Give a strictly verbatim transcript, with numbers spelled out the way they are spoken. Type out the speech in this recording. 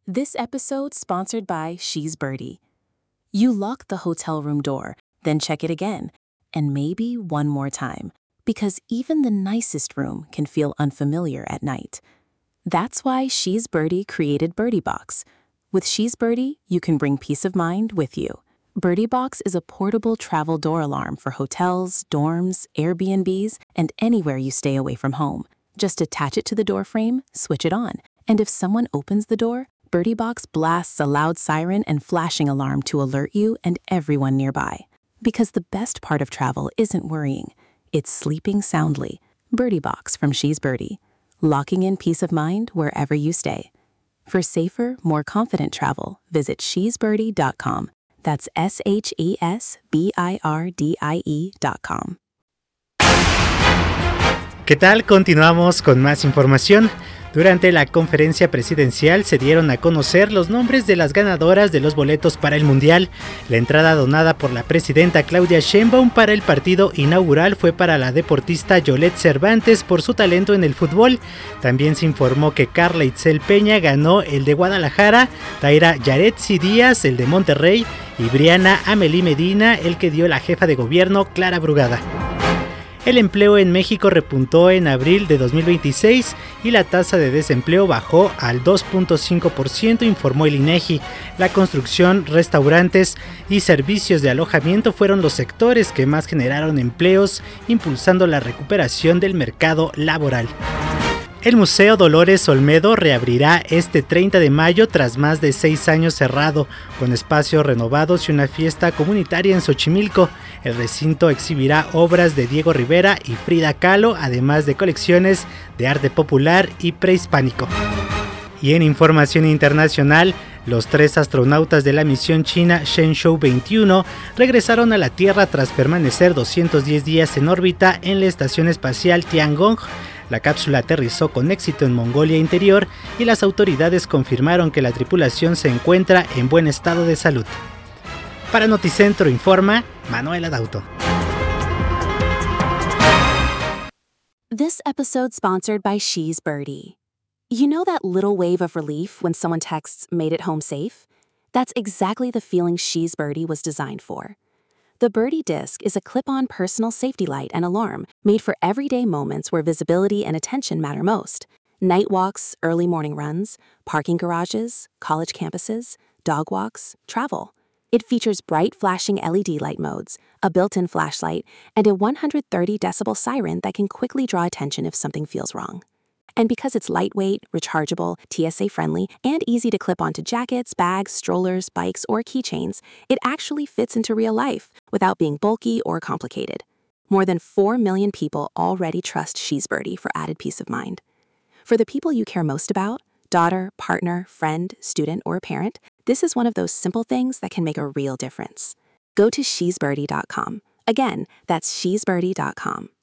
This episode sponsored by She's Birdie. You lock the hotel room door, then check it again, and maybe one more time, because even the nicest room can feel unfamiliar at night. That's why She's Birdie created Birdie Box. With She's Birdie, you can bring peace of mind with you. Birdie Box is a portable travel door alarm for hotels, dorms, Airbnbs, and anywhere you stay away from home. Just attach it to the door frame, switch it on, and if someone opens the door, Birdie Box blasts a loud siren and flashing alarm to alert you and everyone nearby. Because the best part of travel isn't worrying, it's sleeping soundly. Birdie Box from She's Birdie, locking in peace of mind wherever you stay. For safer, more confident travel, visit she's birdie dot com. That's S H E S B I R D I E dot com. ¿Qué tal? Continuamos con más información. Durante la conferencia presidencial se dieron a conocer los nombres de las ganadoras de los boletos para el Mundial. La entrada donada por la presidenta Claudia Sheinbaum para el partido inaugural fue para la deportista Yolette Cervantes por su talento en el fútbol. También se informó que Carla Itzel Peña ganó el de Guadalajara, Taira Yaretsi Díaz el de Monterrey y Briana Amelie Medina el que dio la jefa de gobierno Clara Brugada. El empleo en México repuntó en abril de dos mil veintiséis y la tasa de desempleo bajó al dos punto cinco por ciento, informó el INEGI. La construcción, restaurantes y servicios de alojamiento fueron los sectores que más generaron empleos, impulsando la recuperación del mercado laboral. El Museo Dolores Olmedo reabrirá este treinta de mayo tras más de seis años cerrado, con espacios renovados y una fiesta comunitaria en Xochimilco. El recinto exhibirá obras de Diego Rivera y Frida Kahlo, además de colecciones de arte popular y prehispánico. Y en información internacional, los tres astronautas de la misión china Shenzhou veintiuno regresaron a la Tierra tras permanecer doscientos diez días en órbita en la estación espacial Tiangong. La cápsula aterrizó con éxito en Mongolia Interior y las autoridades confirmaron que la tripulación se encuentra en buen estado de salud. Para Noticentro informa Manuela Dauto. This episode sponsored by She's Birdie. You know that little wave of relief when someone texts, "Made it home safe"? That's exactly the feeling She's Birdie was designed for. The Birdie Disc is a clip-on personal safety light and alarm made for everyday moments where visibility and attention matter most. Night walks, early morning runs, parking garages, college campuses, dog walks, travel. It features bright flashing L E D light modes, a built-in flashlight, and a one hundred thirty decibel siren that can quickly draw attention if something feels wrong. And because it's lightweight, rechargeable, T S A-friendly, and easy to clip onto jackets, bags, strollers, bikes, or keychains, it actually fits into real life without being bulky or complicated. More than four million people already trust She's Birdie for added peace of mind. For the people you care most about, daughter, partner, friend, student, or parent, this is one of those simple things that can make a real difference. Go to she's birdie dot com. Again, that's she's birdie dot com.